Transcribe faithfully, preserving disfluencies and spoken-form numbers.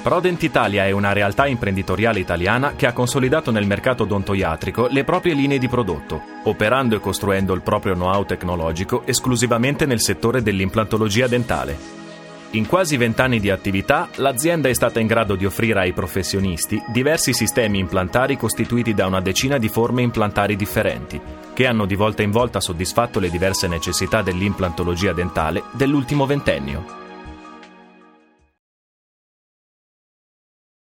Prodent Italia è una realtà imprenditoriale italiana che ha consolidato nel mercato odontoiatrico le proprie linee di prodotto, operando e costruendo il proprio know-how tecnologico esclusivamente nel settore dell'implantologia dentale. In quasi vent'anni di attività, l'azienda è stata in grado di offrire ai professionisti diversi sistemi implantari costituiti da una decina di forme implantari differenti, che hanno di volta in volta soddisfatto le diverse necessità dell'implantologia dentale dell'ultimo ventennio.